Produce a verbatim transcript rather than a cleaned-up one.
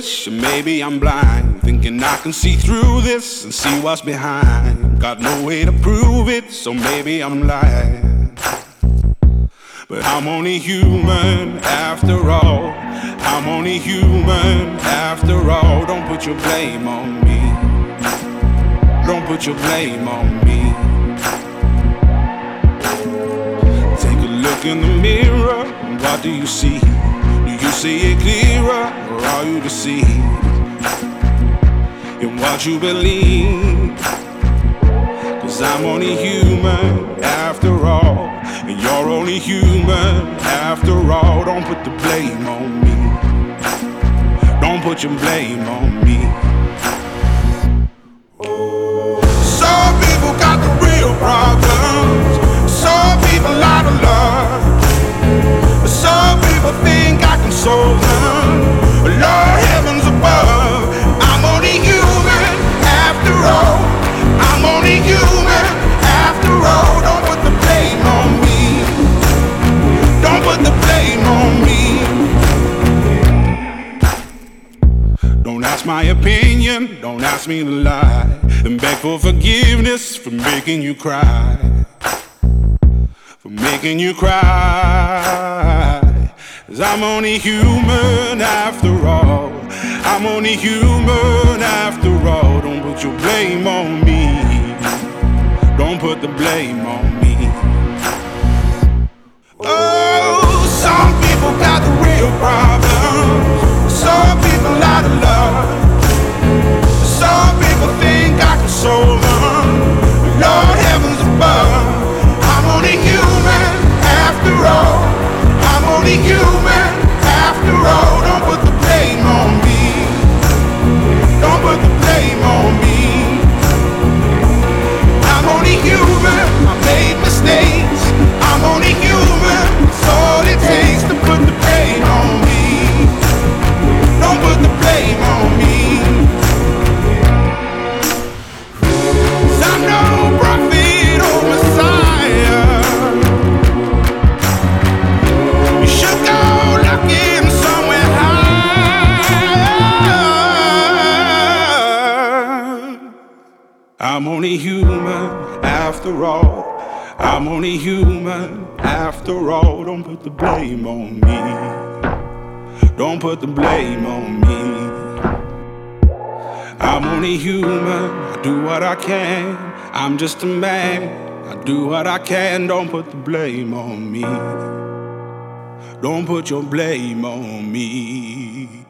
foolish, or maybe I'm blind, thinking I can see through this and see what's behind. Got no way to prove it, so maybe I'm lying. But I'm only human after all. I'm only human after all. Don't put your blame on me. Don't put your blame on me. Take a look in the mirror, what do you see? Do you see it clearer, or are you deceived in what you believe? Cause I'm only human after all, and you're only human after all. Don't put the blame on me. Don't put your blame on me. Some people got the real problems. Some people out of love. Some people think I can solve them. Lord heavens above, I'm only human after all. I'm only human after all. Don't put the blame on me. Don't put the blame on me. Don't ask my opinion, don't ask me to lie, and beg for forgiveness for making you cry. For making you cry. Cause I'm only human after all. I'm only human after all. Don't put your blame on me. Don't put the blame on me. Oh, some people got the real problems. Some people out of love. Some people think I can solve them. Lord heavens above, I'm only human after all. I'm only human after all. Don't put the blame on me. Don't put the blame on me. I'm only human, I made mistakes. I'm only human, it's all it takes to put the blame on me. Don't put the blame on me. 'Cause I'm no prophet or Messiah. You should go looking somewhere higher. I'm only human after all. I'm only human after all. Don't put the blame on me. Don't put the blame on me. I'm only human, I do what I can. I'm just a man, I do what I can. Don't put the blame on me. Don't put your blame on me.